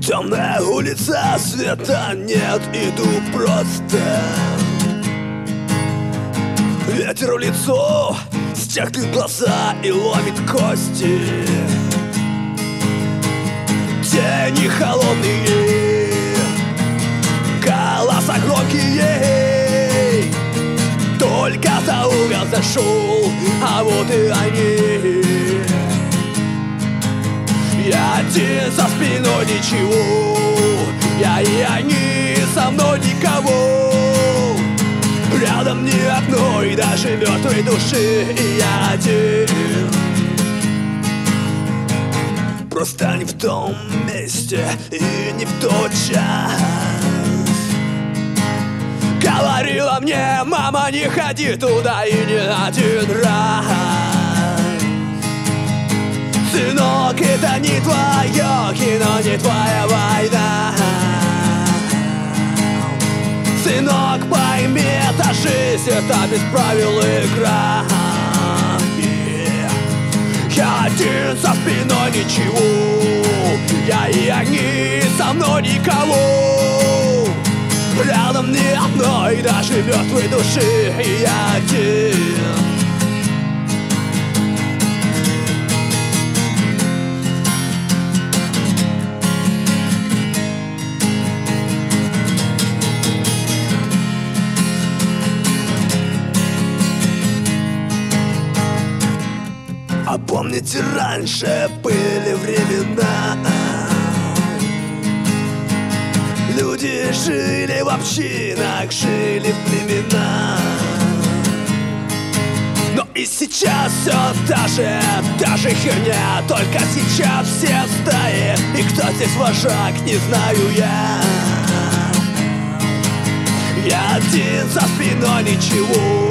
Темная улица, света нет, иду просто. Ветер в лицо, стягивает глаза и ломит кости. Тени холодные, голоса громкие. Только за угол зашел, а вот и они. Я один, за спиной ничего, я и они, со мной никого. Рядом ни одной, даже мертвой души, и я один. Просто не в том месте и не в тот час. Говорила мне мама, не ходи туда и не один раз. Сынок, это не твое кино, не твоя война. Сынок, пойми, это жизнь, это без правил игра. Я один, за спиной ничего, я и они, со мной никого. Рядом ни одной, даже мертвой души, и я один. А помните, раньше были времена, люди жили в общинах, жили в племенах. Но и сейчас все та же херня, только сейчас все в стае, и кто здесь вожак, не знаю я. Я один, за спиной ничего,